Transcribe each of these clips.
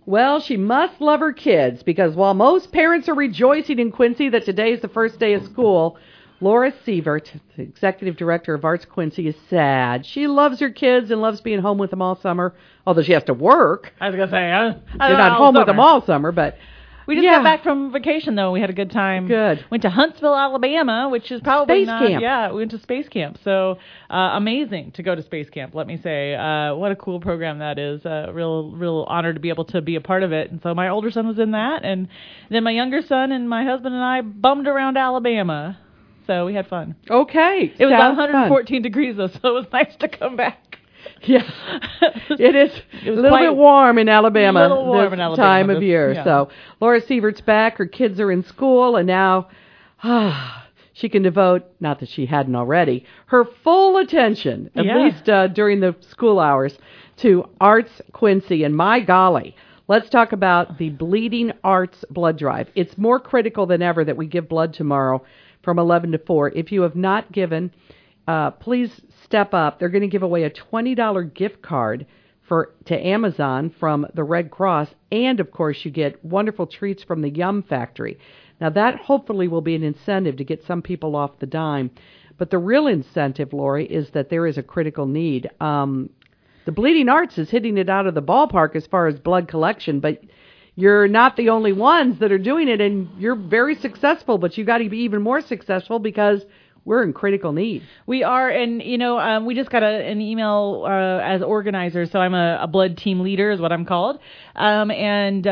Well, she must love her kids because while most parents are rejoicing in Quincy that today is the first day of school, Laura Sievert, the executive director of Arts Quincy, is sad. She loves her kids and loves being home with them all summer, although she has to work. I was going to say, you're not home with them all summer, but... We just got back from vacation, though. We had a good time. Good. Went to Huntsville, Alabama, which is probably Space camp. Yeah, we went to Space Camp. So amazing to go to Space Camp, let me say. What a cool program that is. Real honor to be able to be a part of it. And so my older son was in that. And then my younger son and my husband and I bummed around Alabama. So we had fun. Okay. It was 114 degrees, though, so it was nice to come back. Yeah, it is a little bit warm in Alabama this time of year. Yeah. So Laura Sievert's back. Her kids are in school, and now she can devote, not that she hadn't already, her full attention, at least during the school hours, to Arts Quincy. And my golly, let's talk about the Bleeding Arts Blood Drive. It's more critical than ever that we give blood tomorrow from 11 to 4. If you have not given, please step up. They're going to give away a $20 gift card to Amazon from the Red Cross, and of course you get wonderful treats from the Yum Factory. Now that hopefully will be an incentive to get some people off the dime, but the real incentive, Lori, is that there is a critical need. The Bleeding Arts is hitting it out of the ballpark as far as blood collection, but you're not the only ones that are doing it, and you're very successful, but you got to be even more successful because we're in critical need. We are, and, we just got an email as organizers, so I'm a blood team leader is what I'm called, and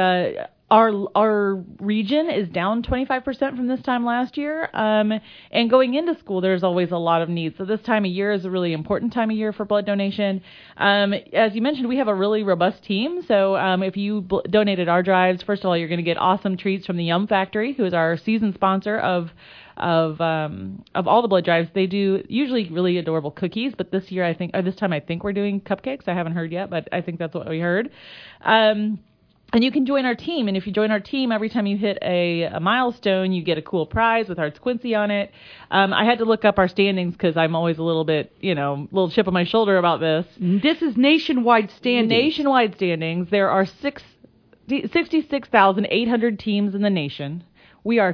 our region is down 25% from this time last year, and going into school, there's always a lot of needs, so this time of year is a really important time of year for blood donation. As you mentioned, we have a really robust team, so if you donated our drives, first of all, you're going to get awesome treats from the Yum Factory, who is our season sponsor of all the blood drives. They do usually really adorable cookies, but this time I think we're doing cupcakes. I haven't heard yet, but I think that's what we heard. And you can join our team, and if you join our team, every time you hit a milestone, you get a cool prize with Arts Quincy on it. I had to look up our standings because I'm always a little bit, little chip on my shoulder about this. This is nationwide standings. Nationwide standings. There are 66,800 teams in the nation. We are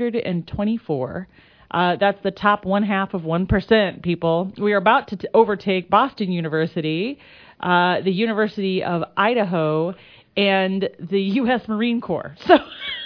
224. That's the top 0.5%, people. We are about to overtake Boston University, the University of Idaho, and the U.S. Marine Corps. So,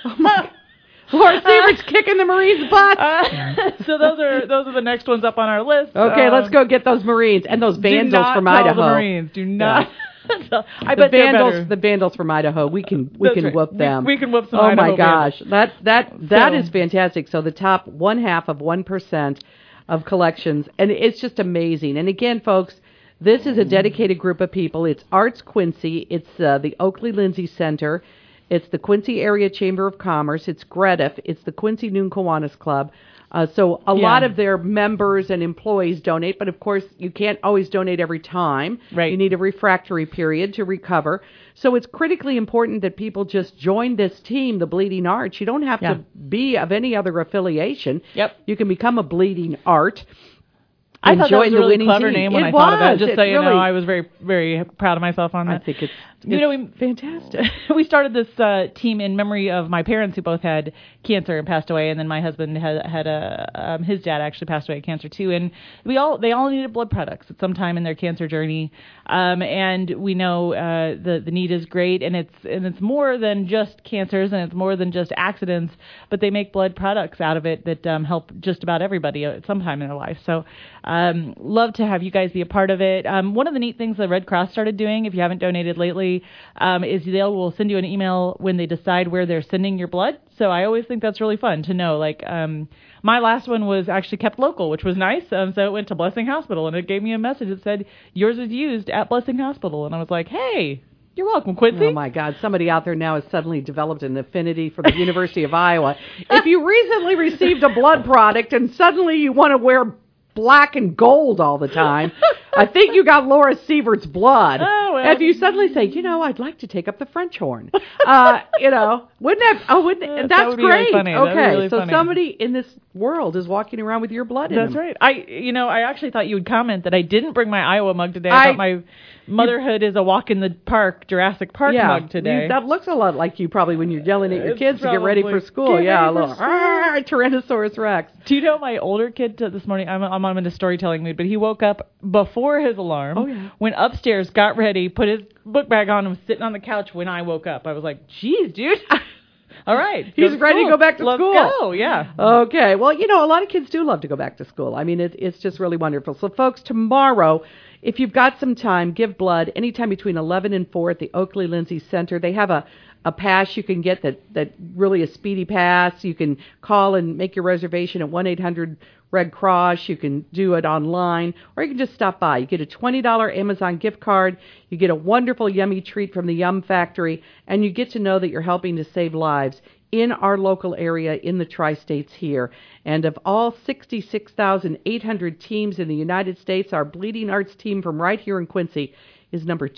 Laura Sievert's kicking the Marines' butt. So those are the next ones up on our list. Okay, let's go get those Marines and those Vandals from Idaho. The Marines. Do not. So, I bet the Vandals from Idaho. We can whoop them. We can whoop some. Oh Idaho my gosh, that is fantastic. So the top 0.5% of collections, and it's just amazing. And again, folks, this is a dedicated group of people. It's Arts Quincy. It's the Oakley Lindsay Center. It's the Quincy Area Chamber of Commerce. It's Gredif. It's the Quincy Noon Kiwanis Club. So a lot of their members and employees donate, but of course you can't always donate every time. Right. You need a refractory period to recover. So it's critically important that people just join this team, the Bleeding Arts. You don't have to be of any other affiliation. Yep. You can become a Bleeding Art. I thought that was a really clever name when I thought of it. Just so you know, I was very, very proud of myself on that. I think it's fantastic. We started this team in memory of my parents who both had cancer and passed away, and then my husband had his dad actually passed away of cancer too, and they all needed blood products at some time in their cancer journey, and we know the need is great, and it's more than just cancers, and it's more than just accidents, but they make blood products out of it that help just about everybody at some time in their life. So love to have you guys be a part of it. One of the neat things the Red Cross started doing, if you haven't donated lately, is they will send you an email when they decide where they're sending your blood. So I always think that's really fun to know. Like my last one was actually kept local, which was nice. So it went to Blessing Hospital, and it gave me a message that said, yours was used at Blessing Hospital. And I was like, hey, you're welcome, Quincy. Oh, my God. Somebody out there now has suddenly developed an affinity for the University of Iowa. If you recently received a blood product and suddenly you want to wear black and gold all the time, I think you got Laura Sievert's blood. Oh, well. If you suddenly say, I'd like to take up the French horn, wouldn't that? That's would be great. really funny. Okay, That'd be really so funny. somebody in this world is walking around with your blood in That's them. right. I actually thought you would comment that I didn't bring my Iowa mug today. I thought my motherhood is a walk in the park, Jurassic Park mug today. That looks a lot like you probably when you're yelling at your It's kids to get ready for school. Get Yeah, a ready little for school. Tyrannosaurus Rex. Do you know my older kid this morning? I'm in a storytelling mood, but he woke up before his alarm, went upstairs, got ready, put his book bag on, and was sitting on the couch when I woke up. I was like, geez, dude. All right. He's ready to go back to school. Let's go, yeah. Okay. Well, a lot of kids do love to go back to school. I mean, it's just really wonderful. So, folks, tomorrow, if you've got some time, give blood anytime between 11 and 4 at the Oakley Lindsay Center. They have a pass you can get that really a speedy pass. You can call and make your reservation at 1-800-RED Cross. You can do it online, or you can just stop by. You get a $20 Amazon gift card. You get a wonderful yummy treat from the Yum Factory, and you get to know that you're helping to save lives in our local area in the tri-states here. And of all 66,800 teams in the United States, our Bleeding Arts team from right here in Quincy is number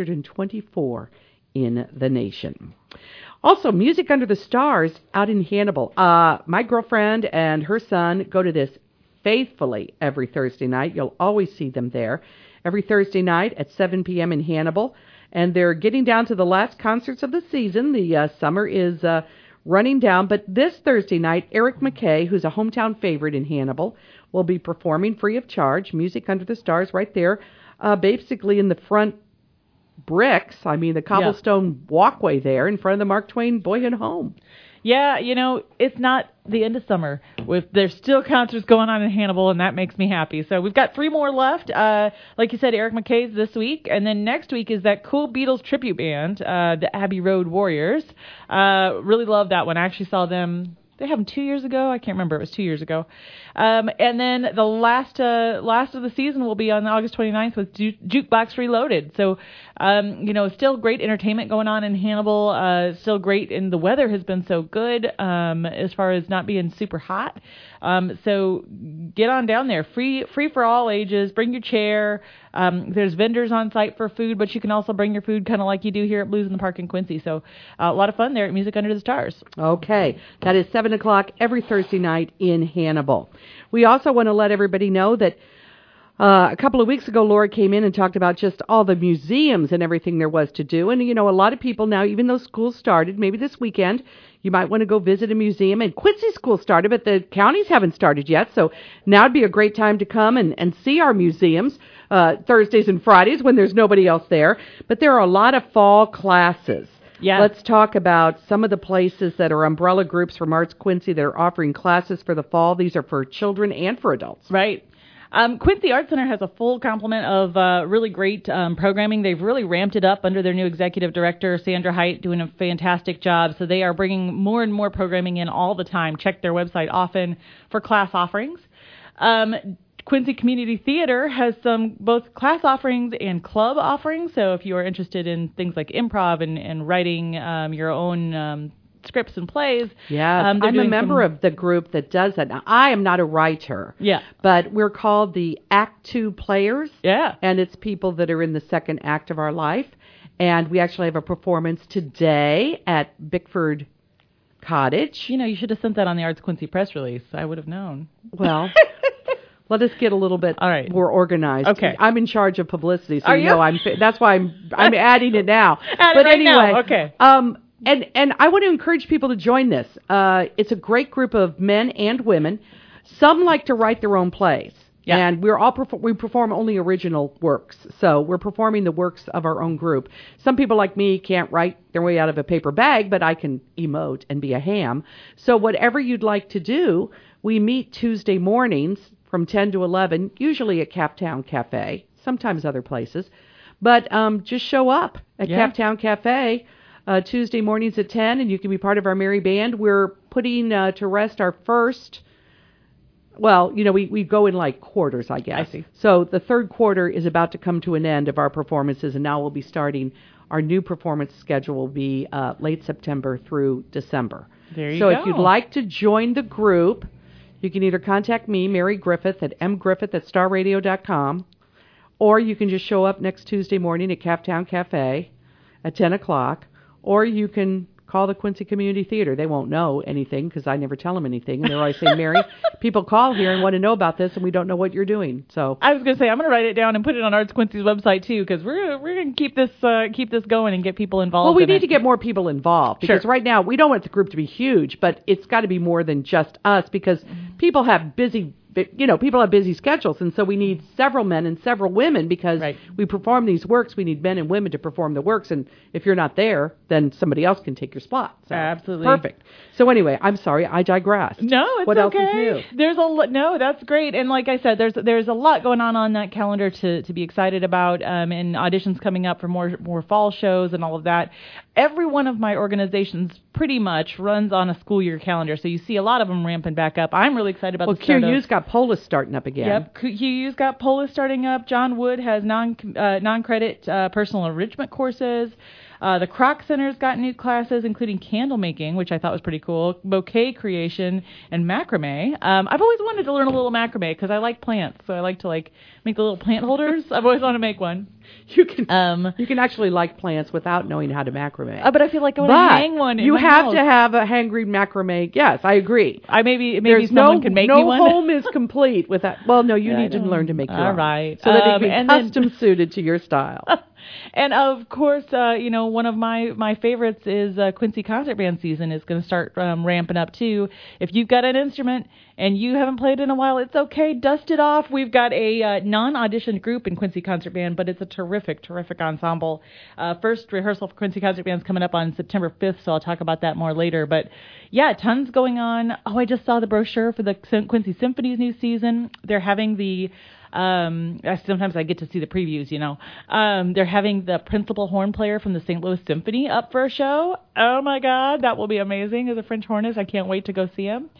224 in the nation. Also, Music Under the Stars out in Hannibal. My girlfriend and her son go to this faithfully every Thursday night. You'll always see them there. Every Thursday night at 7 p.m. in Hannibal. And they're getting down to the last concerts of the season. The summer is running down. But this Thursday night, Eric McKay, who's a hometown favorite in Hannibal, will be performing free of charge. Music Under the Stars right there, basically in the front bricks. I mean, the cobblestone walkway there in front of the Mark Twain Boyhood Home. Yeah, it's not the end of summer. There's still concerts going on in Hannibal, and that makes me happy. So we've got 3 more left. Like you said, Eric McKay's this week. And then next week is that cool Beatles tribute band, the Abbey Road Warriors. Really love that one. I actually saw them. They had them 2 years ago. I can't remember. It was 2 years ago. And then the last of the season will be on August 29th with Jukebox Reloaded. So, still great entertainment going on in Hannibal. Still great, and the weather has been so good as far as not being super hot. So get on down there. Free for all ages. Bring your chair. There's vendors on site for food, but you can also bring your food kind of like you do here at Blues in the Park in Quincy. So a lot of fun there at Music Under the Stars. Okay. That is 7 o'clock every Thursday night in Hannibal. We also want to let everybody know that a couple of weeks ago, Laura came in and talked about just all the museums and everything there was to do. And, a lot of people now, even though school started, maybe this weekend, you might want to go visit a museum. And Quincy school started, but the counties haven't started yet. So now would be a great time to come and see our museums Thursdays and Fridays when there's nobody else there. But there are a lot of fall classes. Yeah. Let's talk about some of the places that are umbrella groups from Arts Quincy that are offering classes for the fall. These are for children and for adults. Right. Quincy Arts Center has a full complement of really great programming. They've really ramped it up under their new executive director, Sandra Height, doing a fantastic job. So they are bringing more and more programming in all the time. Check their website often for class offerings. Quincy Community Theater has some both class offerings and club offerings. So if you are interested in things like improv and writing your own scripts and plays. Yeah, I'm a member of the group that does that. Now, I am not a writer. Yeah. But we're called the Act 2 Players. Yeah. And it's people that are in the second act of our life. And we actually have a performance today at Bickford Cottage. You should have sent that on the Arts Quincy press release. I would have known. Well... Let us get a little bit more organized. Okay. I'm in charge of publicity, so that's why I'm adding it now. But anyway, okay. And I want to encourage people to join this. It's a great group of men and women. Some like to write their own plays. Yeah. And we perform only original works. So we're performing the works of our own group. Some people like me can't write their way out of a paper bag, but I can emote and be a ham. So whatever you'd like to do, we meet Tuesday mornings from 10 to 11, usually at Captown Cafe, sometimes other places. But just show up at Captown Cafe Tuesday mornings at 10, and you can be part of our merry band. We're putting to rest our first, we go in like quarters, I guess. I see. So the third quarter is about to come to an end of our performances, and now we'll be starting our new performance schedule will be late September through December. There you go. So if you'd like to join the group, you can either contact me, Mary Griffith, at mgriffith@starradio.com, or you can just show up next Tuesday morning at Captown Cafe at 10 o'clock, or you can call the Quincy Community Theater. They won't know anything because I never tell them anything. And they're always saying, Mary, people call here and want to know about this, and we don't know what you're doing. So I was going to say, I'm going to write it down and put it on Arts Quincy's website, too, because we're going to keep this going and get people involved. Well, we need to get more people involved because Sure. right now we don't want the group to be huge, but it's got to be more than just us because people have busy schedules, and so we need several men and several women because Right. we perform these works. We need men and women to perform the works, and if you're not there, then somebody else can take your spot. So, Absolutely. perfect. So anyway, I'm sorry, I digressed. No, it's what okay. else is new? No, that's great. And like I said, there's a lot going on that calendar to be excited about, and auditions coming up for more fall shows and all of that. Every one of my organizations pretty much runs on a school year calendar, so you see a lot of them ramping back up. I'm really excited about the start QU's got Polis starting up again. Yep, QU's got Polis starting up. John Wood has non-credit personal enrichment courses. The Kroc Center's got new classes, including candle making, which I thought was pretty cool, bouquet creation, and macrame. I've always wanted to learn a little macrame because I like plants, so I like to make the little plant holders. I've always wanted to make one. You can actually like plants without knowing how to macrame. But I feel like I want to hang one. You in my have house. to have a hangry macrame. Yes, I agree. Maybe There's someone can make me one. No home is complete without. Well, no, you need to learn to make your own. All right. So that it can be custom suited to your style. And of course, one of my favorites is Quincy Concert Band season is going to start ramping up too. If you've got an instrument and you haven't played in a while, it's okay. Dust it off. We've got a non-auditioned group in Quincy Concert Band, but it's a terrific ensemble. First rehearsal for Quincy Concert Band is coming up on September 5th, so I'll talk about that more later. But yeah, tons going on. Oh, I just saw the brochure for the Quincy Symphony's new season. They're having the sometimes I get to see the previews, they're having the principal horn player from the St. Louis Symphony up for a show. Oh my God, that will be amazing. As a French hornist, I can't wait to go see him.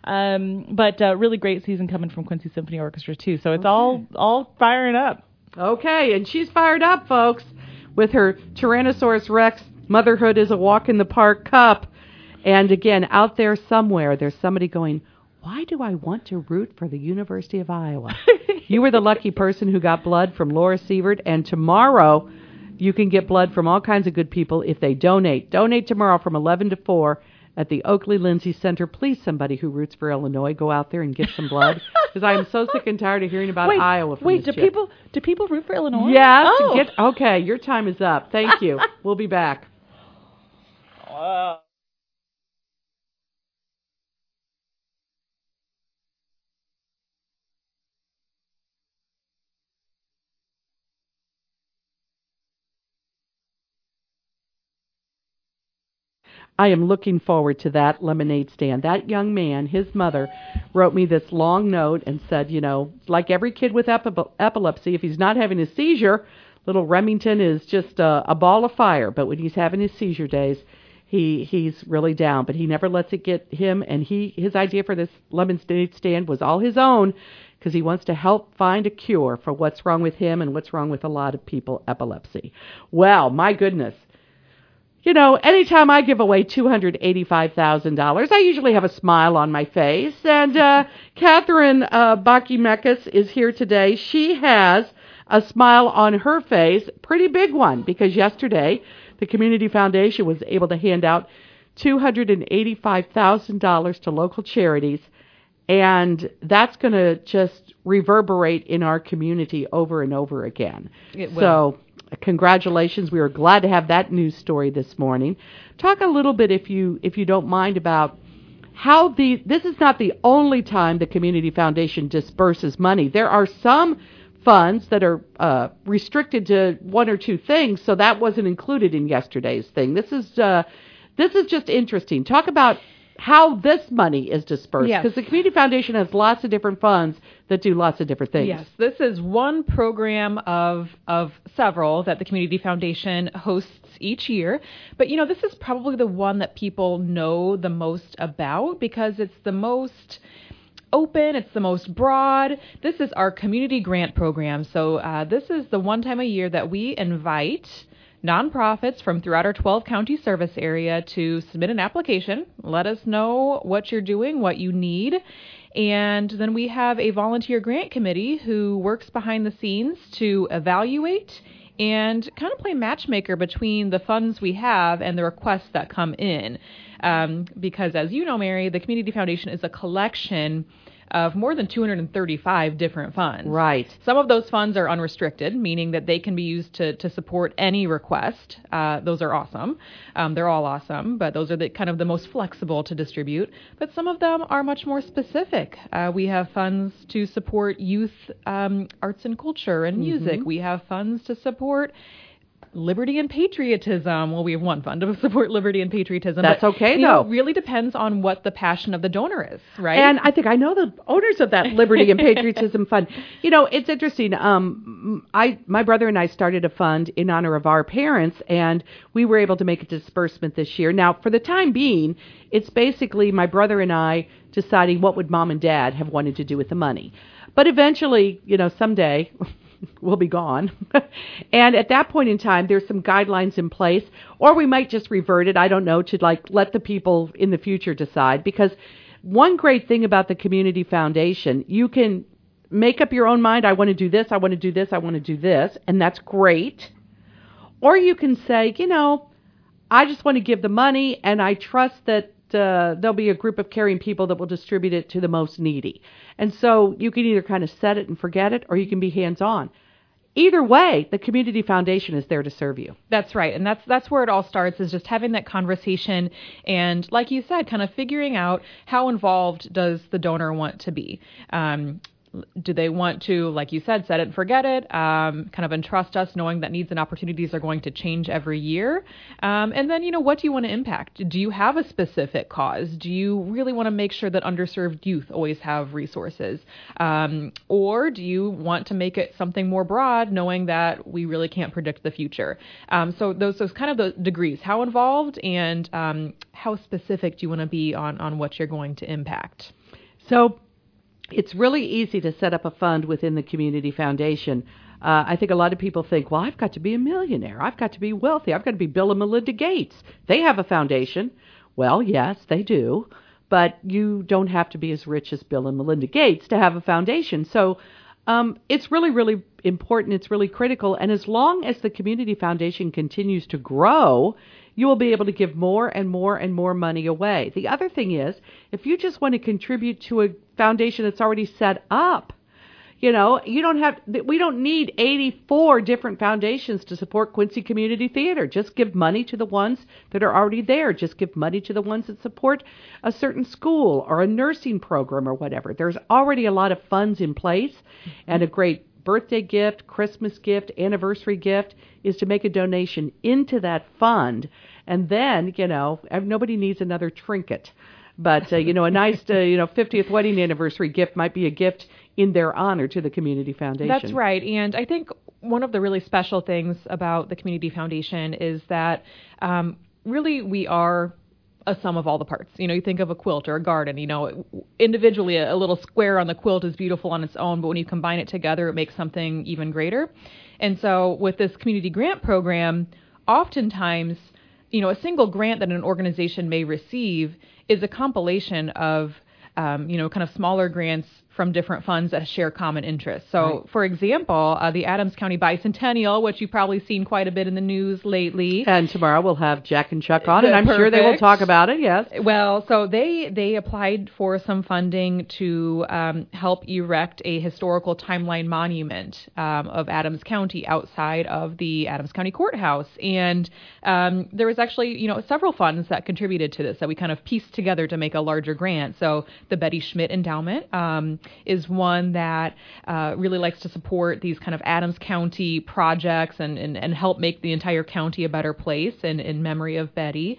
But really great season coming from Quincy Symphony Orchestra too. So it's all firing up. Okay, and she's fired up, folks, with her Tyrannosaurus Rex Motherhood is a Walk in the Park cup. And again, out there somewhere, there's somebody going, why do I want to root for the University of Iowa? You were the lucky person who got blood from Laura Sievert, and tomorrow you can get blood from all kinds of good people if they donate. Donate tomorrow from 11 to 4 at the Oakley Lindsay Center. Please, somebody who roots for Illinois, go out there and get some blood, because I am so sick and tired of hearing about Iowa from this chick. Do people root for Illinois? Yes. Oh. Okay, your time is up. Thank you. We'll be back. Wow. I am looking forward to that lemonade stand. That young man, his mother, wrote me this long note and said, like every kid with epilepsy, if he's not having a seizure, little Remington is just a ball of fire. But when he's having his seizure days, he's really down. But he never lets it get him. And his idea for this lemonade stand was all his own, because he wants to help find a cure for what's wrong with him and what's wrong with a lot of people, epilepsy. Well, my goodness. Anytime I give away $285,000, I usually have a smile on my face. And Catherine Baki-Mekas is here today. She has a smile on her face, pretty big one, because yesterday the Community Foundation was able to hand out $285,000 to local charities. And that's going to just reverberate in our community over and over again. It will. So congratulations. We are glad to have that news story this morning. Talk a little bit, if you don't mind, about how this is not the only time the Community Foundation disperses money. There are some funds that are restricted to one or two things, so that wasn't included in yesterday's thing. This is just interesting. Talk about how this money is dispersed, because the Community Foundation has lots of different funds that do lots of different things. Yes, this is one program of several that the Community Foundation hosts each year. But, this is probably the one that people know the most about because it's the most open, it's the most broad. This is our community grant program. So this is the one time a year that we invite nonprofits from throughout our 12-county service area to submit an application. Let us know what you're doing, what you need, And then we have a volunteer grant committee who works behind the scenes to evaluate and kind of play matchmaker between the funds we have and the requests that come in. Because as you know, Mary, the Community Foundation is a collection of more than 235 different funds. Right. Some of those funds are unrestricted, meaning that they can be used to support any request. Those are awesome. They're all awesome, but those are the kind of the most flexible to distribute. But some of them are much more specific. We have funds to support youth arts and culture and music. We have funds to support liberty and patriotism. Well, we have one fund to support liberty and patriotism. That's okay, though. It really depends on what the passion of the donor is, right? And I think I know the owners of that liberty and patriotism fund. You know, it's interesting. My brother and I started a fund in honor of our parents, and we were able to make a disbursement this year. Now, for the time being, it's basically my brother and I deciding what would mom and dad have wanted to do with the money. But eventually, you know, someday we'll be gone. And at that point in time, there's some guidelines in place, or we might just revert it, I don't know, to like let the people in the future decide. Because one great thing about the Community Foundation, you can make up your own mind. I want to do this, I want to do this, I want to do this, and that's great. Or you can say, you know, I just want to give the money, and I trust that there'll be a group of caring people that will distribute it to the most needy. And so you can either kind of set it and forget it, or you can be hands-on. Either way, the Community Foundation is there to serve you. That's right. And that's where it all starts, is just having that conversation and, like you said, kind of figuring out how involved does the donor want to be. Do they want to, like you said, set it and forget it, kind of entrust us knowing that needs and opportunities are going to change every year? And then, you know, what do you want to impact? Do you have a specific cause? Do you really want to make sure that underserved youth always have resources? Or do you want to make it something more broad, knowing that we really can't predict the future? So those kind of the degrees, how involved and how specific do you want to be on what you're going to impact? So it's really easy to set up a fund within the Community Foundation. I think a lot of people think, well, I've got to be a millionaire. I've got to be wealthy. I've got to be Bill and Melinda Gates. They have a foundation. Well, yes, they do. But you don't have to be as rich as Bill and Melinda Gates to have a foundation. So it's really, really important. It's really critical. And as long as the Community Foundation continues to grow, you will be able to give more and more and more money away. The other thing is, if you just want to contribute to a foundation that's already set up, you know, we don't need 84 different foundations to support Quincy Community Theater. Just give money to the ones that are already there. Just give money to the ones that support a certain school or a nursing program or whatever. There's already a lot of funds in place, and a great birthday gift, Christmas gift, anniversary gift is to make a donation into that fund. And then, you know, nobody needs another trinket. But, you know, a nice, 50th wedding anniversary gift might be a gift in their honor to the Community Foundation. That's right. And I think one of the really special things about the Community Foundation is that really we are a sum of all the parts. You know, you think of a quilt or a garden, you know, individually a little square on the quilt is beautiful on its own, but when you combine it together, it makes something even greater. And so with this community grant program, oftentimes, you know, a single grant that an organization may receive is a compilation of, kind of smaller grants from different funds that share common interests. So, right. For example, the Adams County Bicentennial, which you've probably seen quite a bit in the news lately. And tomorrow we'll have Jack and Chuck on, and I'm sure they will talk about it, yes. Well, so they applied for some funding to help erect a historical timeline monument of Adams County outside of the Adams County Courthouse. And there was actually, several funds that contributed to this that we kind of pieced together to make a larger grant. So the Betty Schmidt Endowment is one that really likes to support these kind of Adams County projects and help make the entire county a better place in memory of Betty.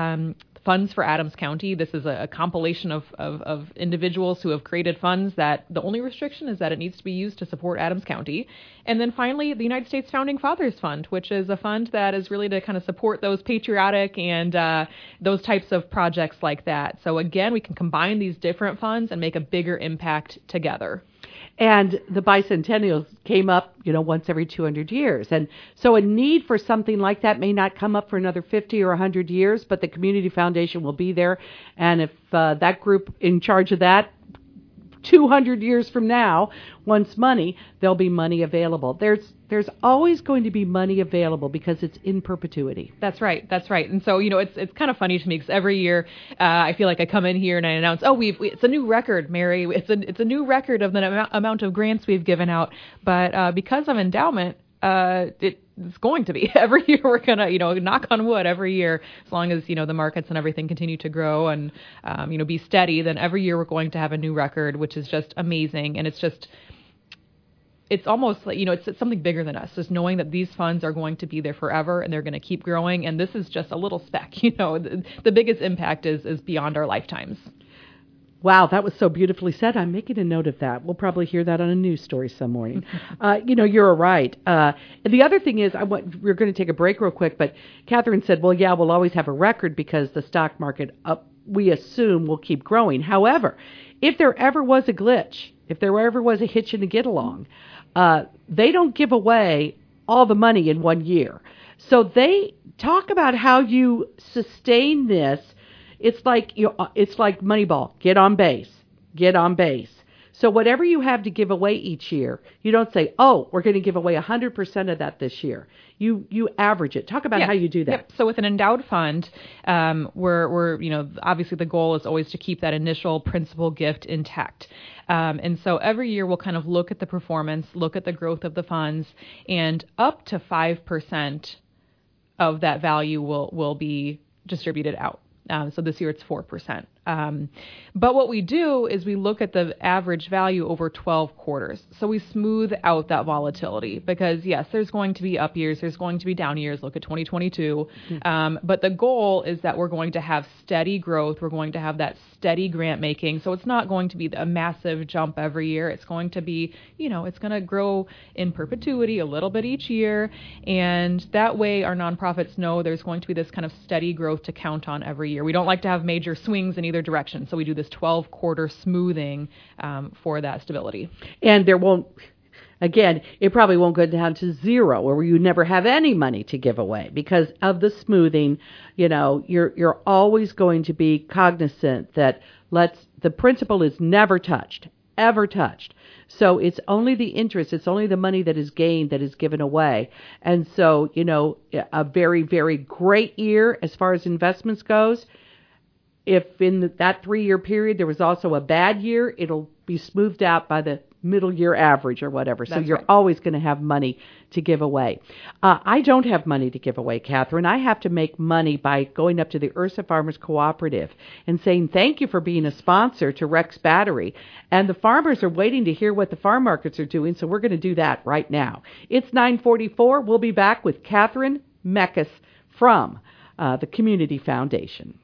Funds for Adams County. This is a compilation of individuals who have created funds that the only restriction is that it needs to be used to support Adams County. And then finally, the United States Founding Fathers Fund, which is a fund that is really to kind of support those patriotic and those types of projects like that. So again, we can combine these different funds and make a bigger impact together. And the bicentennials came up, once every 200 years. And so a need for something like that may not come up for another 50 or 100 years, but the Community Foundation will be there. And if that group in charge of that 200 years from now wants money, there'll be money available. There's always going to be money available because it's in perpetuity. That's right. That's right. And so, it's kind of funny to me because every year I feel like I come in here and I announce, it's a new record, Mary. It's a new record of the amount of grants we've given out. But because of endowment, it's going to be every year. We're gonna, knock on wood, every year, as long as the markets and everything continue to grow and be steady. Then every year we're going to have a new record, which is just amazing. And it's almost like, it's something bigger than us, just knowing that these funds are going to be there forever and they're going to keep growing. And this is just a little speck, the biggest impact is beyond our lifetimes. Wow, that was so beautifully said. I'm making a note of that. We'll probably hear that on a news story some morning. You're right. The other thing is, we're going to take a break real quick, but Catherine said, well, yeah, we'll always have a record because the stock market, we assume, will keep growing. However, if there ever was a glitch, if there ever was a hitch in the get-along, they don't give away all the money in 1 year. So they talk about how you sustain this. It's like Moneyball. Get on base. Get on base. So whatever you have to give away each year, you don't say, we're going to give away 100% of that this year. You average it. Talk about how you do that. Yep. So with an endowed fund, we're obviously the goal is always to keep that initial principal gift intact. And so every year we'll kind of look at the performance, look at the growth of the funds, and up to 5% of that value will be distributed out. So this year it's 4%. But what we do is we look at the average value over 12 quarters. So we smooth out that volatility because, yes, there's going to be up years, there's going to be down years. Look at 2022. But the goal is that we're going to have steady growth. We're going to have that steady grant making. So it's not going to be a massive jump every year. It's going to be, it's going to grow in perpetuity a little bit each year. And that way our nonprofits know there's going to be this kind of steady growth to count on every year. We don't like to have major swings in either direction. So we do this 12-quarter smoothing for that stability. And there won't, again, it probably won't go down to zero where you never have any money to give away because of the smoothing. You're always going to be cognizant that the principal is never touched, ever touched. So it's only the interest, it's only the money that is gained that is given away. And so, a very, very great year as far as investments goes. If in that 3-year period there was also a bad year, it'll be smoothed out by the middle year average or whatever. So you're always going to have money to give away. I don't have money to give away, Catherine. I have to make money by going up to the Ursa Farmers Cooperative and saying thank you for being a sponsor to Rex Battery. And the farmers are waiting to hear what the farm markets are doing, so we're going to do that right now. It's 9:44. We'll be back with Catherine Meckes from the Community Foundation.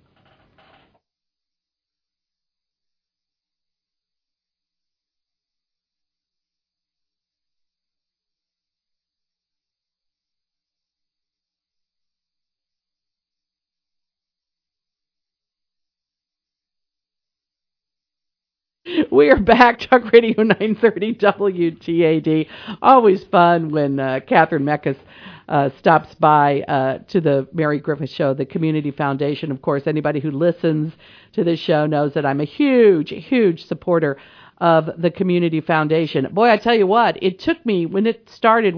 We are back, Talk Radio 930 WTAD. Always fun when Catherine Meckes stops by to the Mary Griffith Show, the Community Foundation. Of course, anybody who listens to this show knows that I'm a huge, huge supporter of the Community Foundation. Boy, I tell you what, it took me, when it started,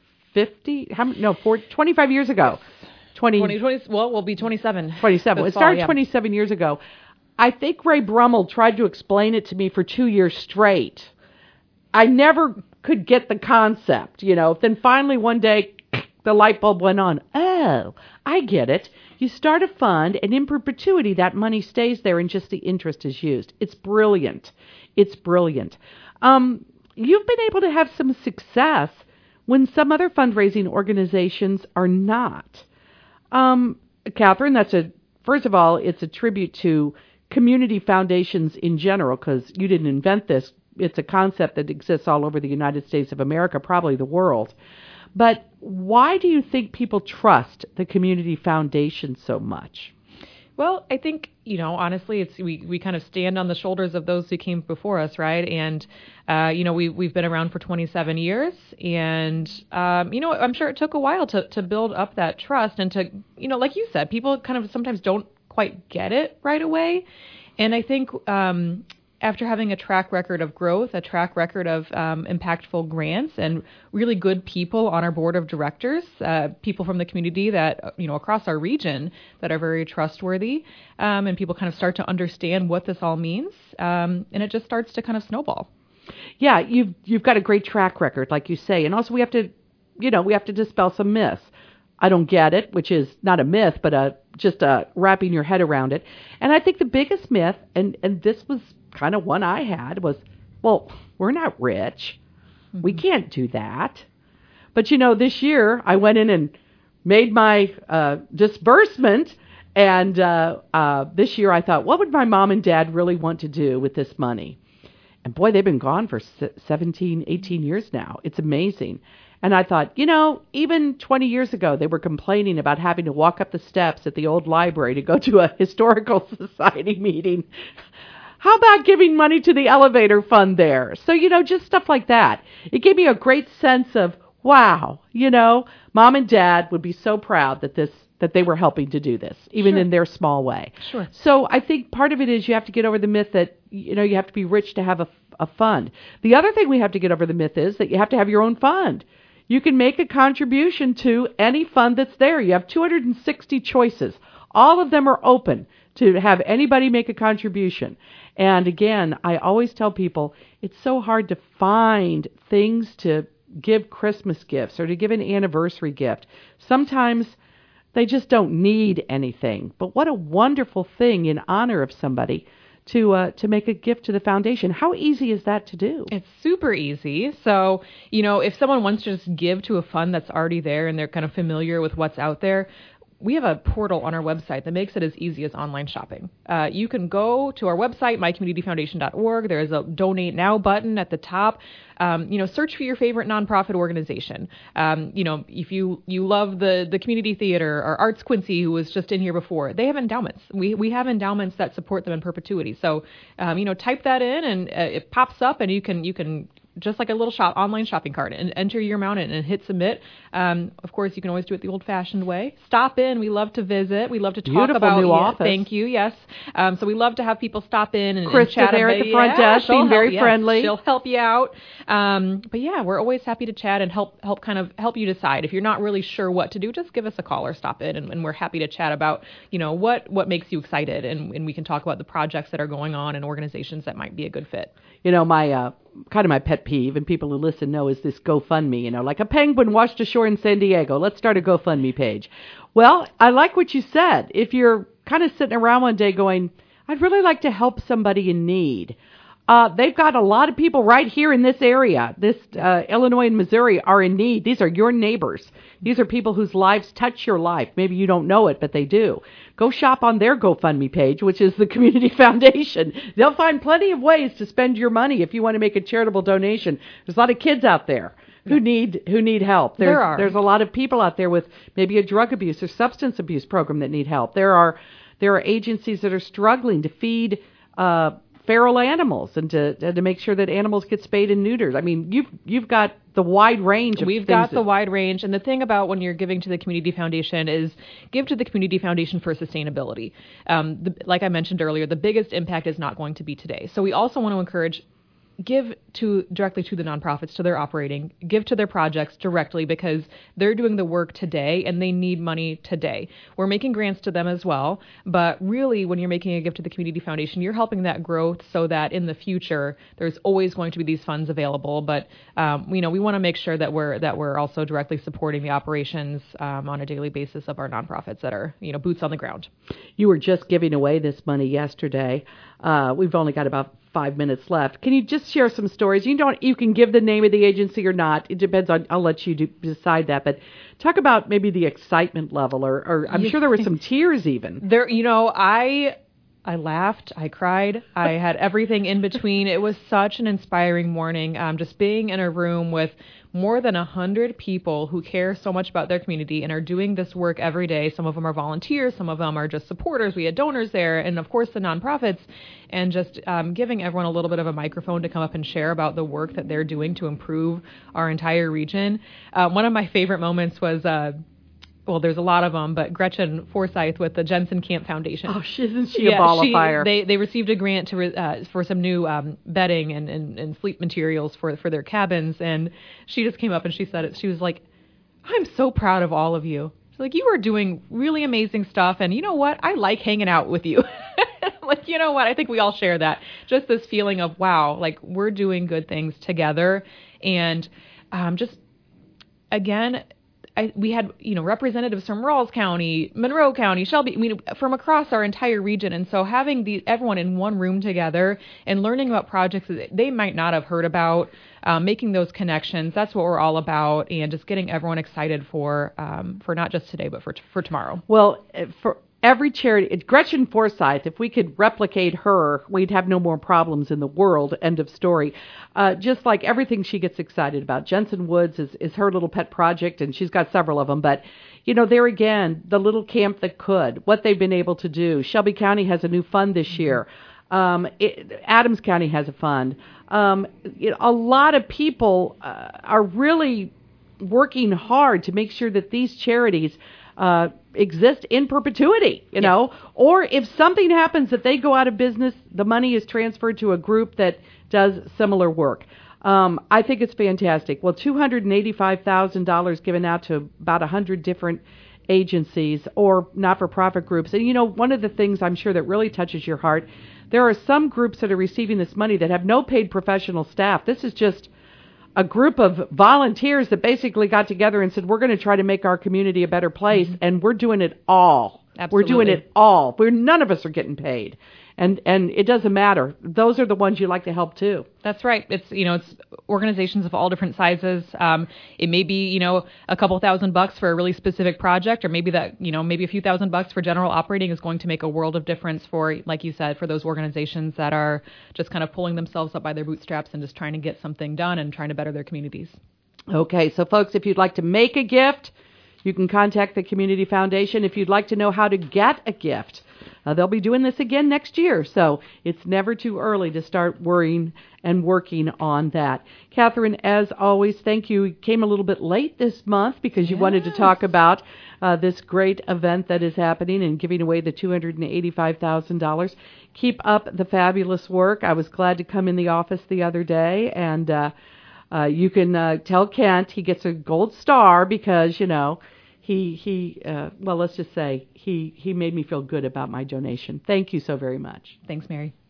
25 years ago. 20, well, we'll be 27. 27. It started 27 years ago. I think Ray Brummel tried to explain it to me for 2 years straight. I never could get the concept, Then finally one day, the light bulb went on. Oh, I get it. You start a fund, and in perpetuity, that money stays there, and just the interest is used. It's brilliant. It's brilliant. You've been able to have some success when some other fundraising organizations are not. Catherine, first of all, it's a tribute to community foundations in general, because you didn't invent this. It's a concept that exists all over the United States of America, probably the world. But why do you think people trust the community foundation so much? Well, I think, honestly, it's we kind of stand on the shoulders of those who came before us, right? And, we've been around for 27 years. And, I'm sure it took a while to build up that trust and to, like you said, people kind of sometimes don't quite get it right away. And I think, after having a track record of growth, a track record of impactful grants, and really good people on our board of directors, people from the community that, across our region that are very trustworthy, and people kind of start to understand what this all means, and it just starts to kind of snowball. Yeah, you've got a great track record, like you say, and also we have to dispel some myths. I don't get it, which is not a myth, but just wrapping your head around it. And I think the biggest myth, and this was kind of one I had, was, well, we're not rich. Mm-hmm. We can't do that. But, this year I went in and made my disbursement. And this year I thought, what would my mom and dad really want to do with this money? And boy, they've been gone for 17, 18 years now. It's amazing. And I thought, even 20 years ago, they were complaining about having to walk up the steps at the old library to go to a historical society meeting. How about giving money to the elevator fund there? So, just stuff like that. It gave me a great sense of, wow, mom and dad would be so proud that they were helping to do this, even Sure. in their small way. Sure. So I think part of it is you have to get over the myth that, you have to be rich to have a fund. The other thing we have to get over the myth is that you have to have your own fund. You can make a contribution to any fund that's there. You have 260 choices. All of them are open to have anybody make a contribution. And again, I always tell people it's so hard to find things to give Christmas gifts or to give an anniversary gift. Sometimes they just don't need anything. But what a wonderful thing in honor of somebody to make a gift to the foundation. How easy is that to do? It's super easy. So, if someone wants to just give to a fund that's already there and they're kind of familiar with what's out there, we have a portal on our website that makes it as easy as online shopping. You can go to our website, mycommunityfoundation.org. There's a Donate Now button at the top. Search for your favorite nonprofit organization. If you love the community theater or Arts Quincy, who was just in here before, they have endowments. We have endowments that support them in perpetuity. So, type that in and it pops up, and you can just like a little online shopping cart, and enter your amount and hit submit. Of course, you can always do it the old-fashioned way. Stop in. We love to visit. We love to talk Beautiful about new office. Thank you. Yes. So we love to have people stop in and Krista chat there at the front desk, being very friendly. She'll help you out. But yeah, we're always happy to chat and help you decide. If you're not really sure what to do, just give us a call or stop in, and we're happy to chat about what makes you excited, and we can talk about the projects that are going on and organizations that might be a good fit. My kind of my pet peeve, and people who listen know, is this GoFundMe, like a penguin washed ashore in San Diego. Let's start a GoFundMe page. Well, I like what you said. If you're kind of sitting around one day going, I'd really like to help somebody in need. They've got a lot of people right here in this area. Illinois and Missouri are in need. These are your neighbors. These are people whose lives touch your life. Maybe you don't know it, but they do. Go shop on their GoFundMe page, which is the Community Foundation. They'll find plenty of ways to spend your money if you want to make a charitable donation. There's a lot of kids out there who need help. There's a lot of people out there with maybe a drug abuse or substance abuse program that need help. There are agencies that are struggling to feed feral animals and to make sure that animals get spayed and neutered. I mean, you've got the wide range of We've got the wide range. And the thing about when you're giving to the Community Foundation is give to the Community Foundation for sustainability. Like I mentioned earlier, the biggest impact is not going to be today. So we also want to encourage give directly to the nonprofits, to their operating, give to their projects directly, because they're doing the work today and they need money today. We're making grants to them as well, but really when you're making a gift to the Community Foundation, you're helping that growth so that in the future there's always going to be these funds available. But we want to make sure that we're also directly supporting the operations on a daily basis of our nonprofits that are boots on the ground. You were just giving away this money yesterday. We've only got about 5 minutes left. Can you just share some stories? You can give the name of the agency or not. It depends on, I'll let you decide that. But talk about maybe the excitement level, or I'm sure there were some tears even. I laughed, I cried, I had everything in between. It was such an inspiring morning. Just being in a room with more than 100 people who care so much about their community and are doing this work every day. Some of them are volunteers, some of them are just supporters. We had donors there, and of course the nonprofits, and just giving everyone a little bit of a microphone to come up and share about the work that they're doing to improve our entire region. One of my favorite moments was well, there's a lot of them, but Gretchen Forsyth with the Jensen Camp Foundation. Oh, isn't she a ball of fire? They received a grant for some new bedding and sleep materials for their cabins, and she just came up and she said it. She was like, "I'm so proud of all of you. Like, you are doing really amazing stuff, and you know what? I like hanging out with you." Like, you know what? I think we all share that. Just this feeling of, wow, like we're doing good things together. And just, again, we had, representatives from Rawls County, Monroe County, Shelby, from across our entire region. And so having everyone in one room together and learning about projects that they might not have heard about, making those connections, that's what we're all about, and just getting everyone excited for not just today, but for tomorrow. Well, for every charity, Gretchen Forsyth, if we could replicate her, we'd have no more problems in the world, end of story. Just like everything she gets excited about. Jensen Woods is her little pet project, and she's got several of them, but there again, the little camp that could, what they've been able to do. Shelby County has a new fund this year. Adams County has a fund. A lot of people are really working hard to make sure that these charities exist in perpetuity, or if something happens that they go out of business, the money is transferred to a group that does similar work. I think it's fantastic. Well, $285,000 given out to about 100 different agencies or not-for-profit groups. And, one of the things I'm sure that really touches your heart, there are some groups that are receiving this money that have no paid professional staff. This is just a group of volunteers that basically got together and said, we're going to try to make our community a better place, and we're doing it all. Absolutely. We're doing it all. None of us are getting paid. And it doesn't matter. Those are the ones you like to help too. That's right. It's it's organizations of all different sizes. It may be a couple $1,000 for a really specific project, or maybe maybe a few $1,000 for general operating is going to make a world of difference for, like you said, for those organizations that are just kind of pulling themselves up by their bootstraps and just trying to get something done and trying to better their communities. Okay, so folks, if you'd like to make a gift, you can contact the Community Foundation. If you'd like to know how to get a gift, they'll be doing this again next year, so it's never too early to start worrying and working on that. Catherine, as always, thank you. You came a little bit late this month because you wanted to talk about this great event that is happening and giving away the $285,000. Keep up the fabulous work. I was glad to come in the office the other day, and you can tell Kent he gets a gold star because, well, let's just say he made me feel good about my donation. Thank you so very much. Thanks, Mary.